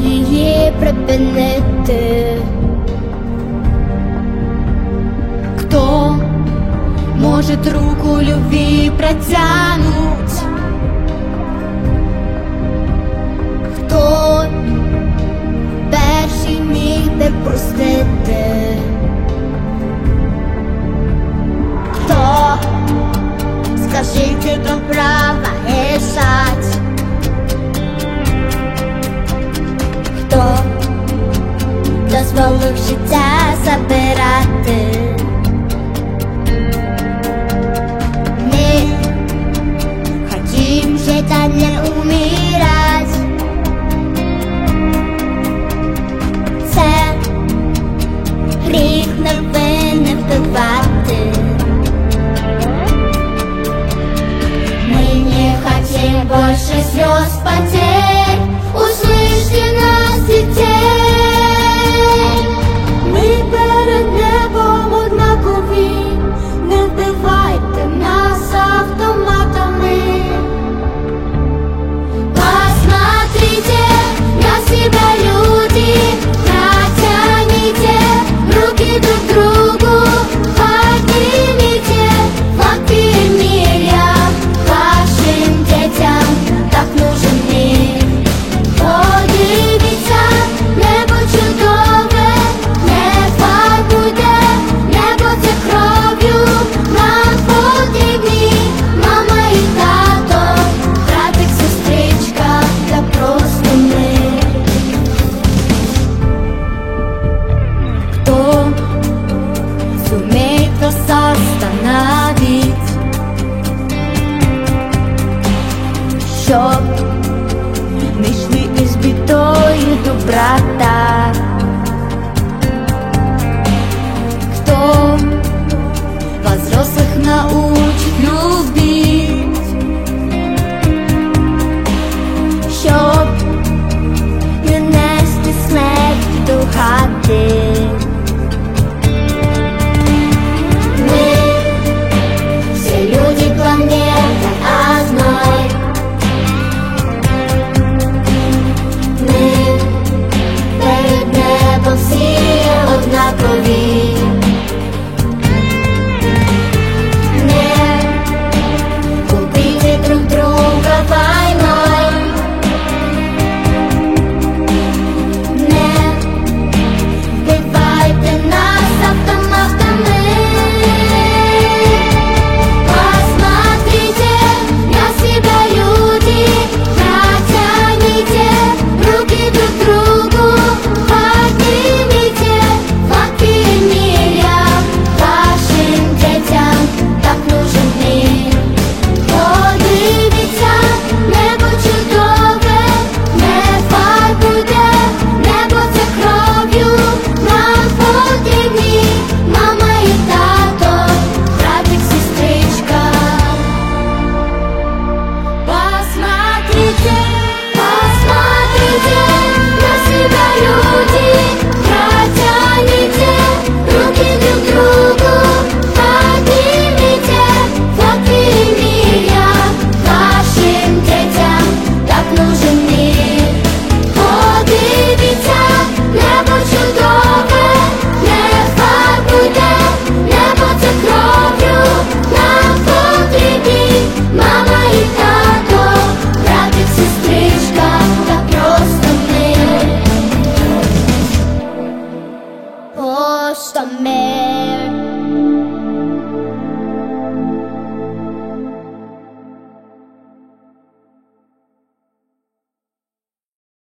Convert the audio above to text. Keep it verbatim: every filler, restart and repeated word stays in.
її припинити? Хто може руку любві протягнуть? Хто перший міг би простити? Хто, скажіть, до права рішать? Хто дозволив життя забирати? Ми хотім жить, а не умирать. Це гріх невинних вбивати. Мы не хотим больше слез, потерь. Услышьте нас, детей. Мы перед небом однакові. Не вбивайте нас автоматами. Посмотрите на себя, люди. Протяните руки друг к другу. Поднимите флаг перемирия. Вашим детям так нужен мир. Подивіться, небо чудове, не фарбуйте небо це кров'ю. Нам потрібні мама і тато, братик, сестричка та просто ми. Хто сумеет нас остановить, щоб ми йшли із бідою до брата? Хто вас взрослих научить любить, щоб не нести смерть до хати? Мы все люди планеты одной. Ми перед небом всі однакові. Не убийте друг друга войной. Не вбивайте нас автоматами. Посмотрите на себя, люди. Протяните руки друг к другу. Поднимите флаг перемирия. Вашим детям так нужен мир. Подивіться, небо чудове, не фарбуйте небо це кров'ю. Нам потрібні мама і тато, братик, сестричка. Посмотрите, посмотрите на себя, люди. Протяните руки друг к другу. Поднимите флаг перемирия. Вашим детям так нужен мир. Подивіться, небо чудове, не фарбуйте небо це кров'ю. Нам потрібні мама і тато, братик, сестричка та просто ми. Просто ми.